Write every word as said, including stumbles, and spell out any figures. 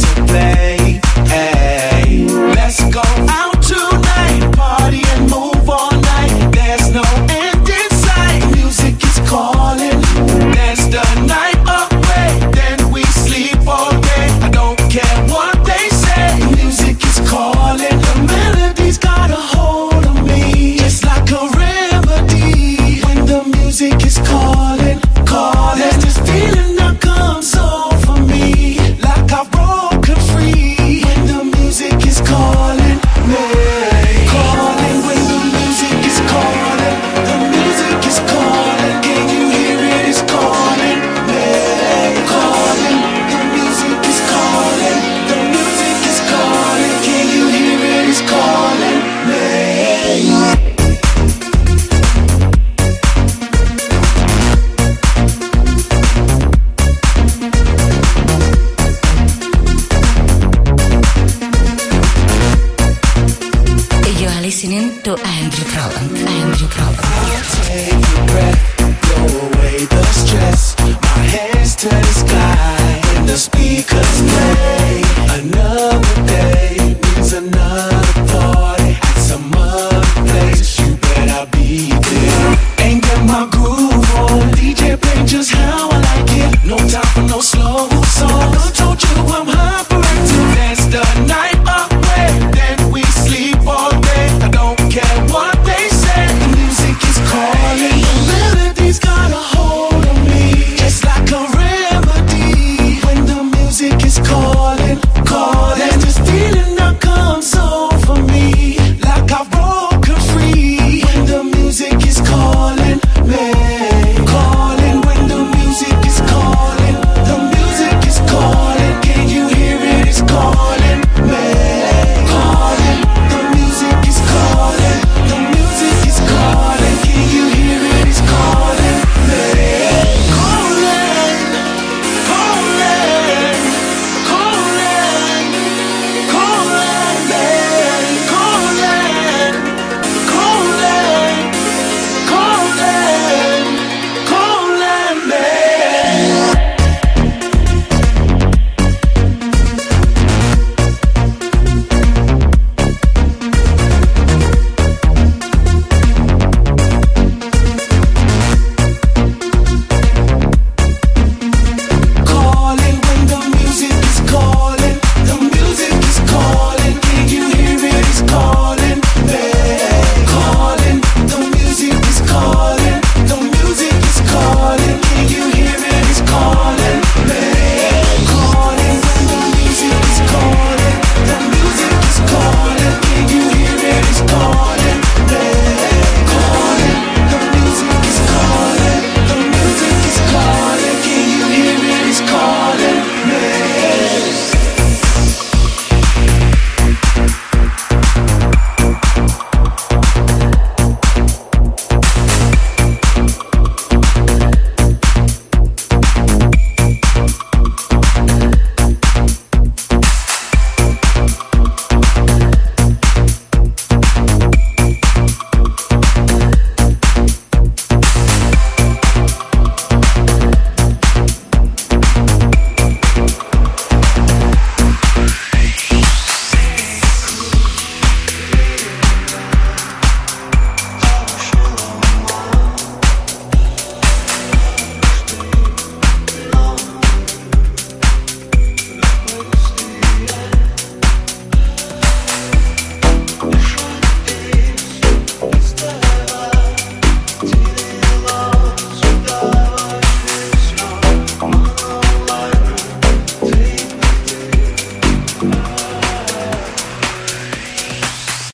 to play. Hey, let's go out tonight, party and move all night. There's no end in sight. Music is calling. Dance the night away, then we sleep all day. I don't care what they say. Music is calling. The melody's got a hold of me, just like a remedy. When the music is calling, calling, there's this feeling that comes over me, like I've broken free. When the music is calling me, calling. When the music is calling, the music is calling. Can you hear it? It's calling me, calling. The music is calling, the music is calling. Can you hear it? It's calling me. You are listening to Andrew Proland. Andrew Proland. Take a breath, blow away the stress. My hands to the sky and the speakers play. Another day means another party at some other place. You better be there. Ain't get my groove on. D J play just how I like it. No time for no slow songs. I told you I'm hyperactive. Dance the night away, then we sleep all day. I don't care what they say. The music is calling. The melody's got a hold of me, just like a remedy. When the music is calling, calling.